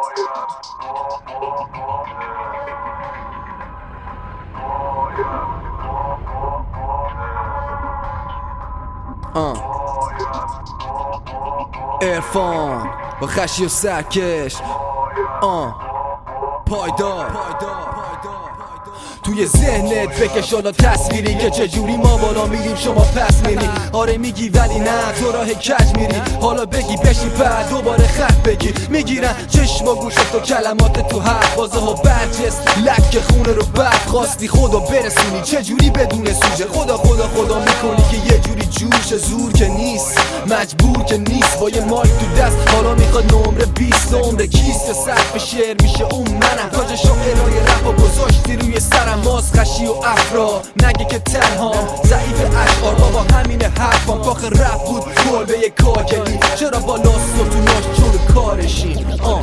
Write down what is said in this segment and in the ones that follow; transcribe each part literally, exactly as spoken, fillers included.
عرفان با خشی و سرکش آه پایدار توی ذهنت بکش حالا تصویری که چجوری ما بالا میریم شما پس میری. آره میگی ولی نه تو راه کج میری. حالا بگی بشی بعد دوباره خط بگی. میگیرن چشم و گوشت و کلمات تو حرف بازه ها برجست لک خونه رو بعد خواستی خدا برسونی چجوری بدون سوژه. خدا خدا خدا میکنی که یه جوری جوش زور که نیست مجبور که نیست با یه مایک تو دست. حالا میخواد نمره بیست عمر کیست صرف شعر میشه اون منم. تاج شاعرای رپ و گذاشتی روی سرم ماز خشی و افرا نگه که تنها ضعیف اشعار بابا همین حرفام کاخ رپ بود کلبه کاگلی چرا با لاست و تو ناش جور کارشین آه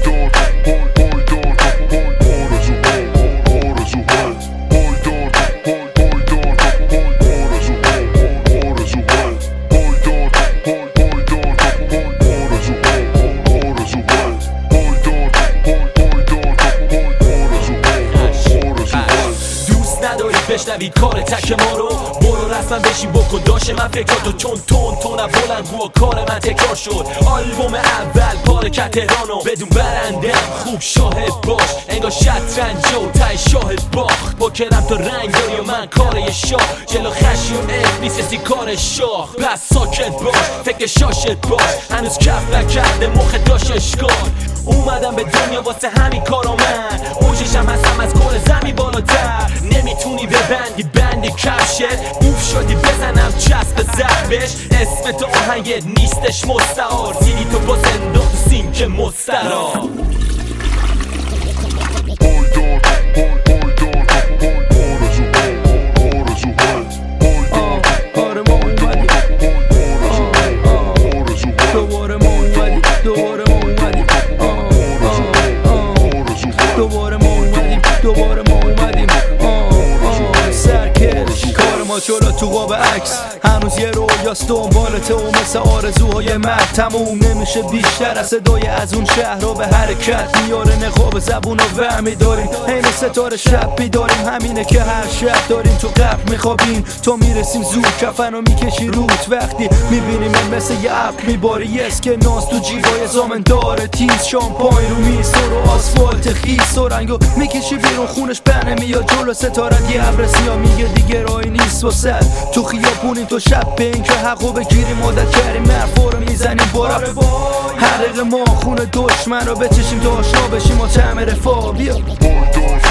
بشنوید کار تک ما رو برو رسما بشین بکن داشه من فکراتو چون تون تون بلند گو کار من تکرار شد. آلبوم اول پارکت تهرانو بدون برندم خوب شاهد باش انگار شطرنج و تای شاهد باخت با کرم تو رنگ داری و من کار یه شاه جلو خشی و اف نیستی کار شاه. پس ساکت باش فکر شاشت باش هنوز کف نکرده مخ داشت اشکال. اومدم به دنیا واسه همین کارا من اوجشم هستم از کل زمین بالاتر. نمیتونی ببندی بندی کفشت اوف شدی بزنم چسب زربش. اسم تو آهنگت نیستش مستعار زیدی تو با زندان تو سینک مسترار. دوباره ما اومدیم آه سرکش کار ما چرا تو قاب عکس هنوز یه رویاست دنبالته و مثل آرزوهای مرد تموم نمیشه بیشتر از صدای از اون شهر رو به حرکت میاره نقاب زبون رو ورمی داریم حین ستاره شب بیداریم همینه که هر شب داریم تو قبل میخوابیم تو میرسیم زود کفن رو میکشی روت وقتی میبینیم مثل یه اپ میباری یس که ناز تو جیبای زامن داره تیز شامپاین رو میز رو آسفالت خیس و رنگو میکشی بیرون خونش بنه میاد جلو ستارت یه عبر سیاه میگه دیگه راهی نیست واسه تو خیابونی تو شب به این که حقو بگیریم عادت کردیم مرفا رو میزنیم بارا حرق ما خون دشمن رو بچشیم تا آشنا بشیم و طعم رفاه بیا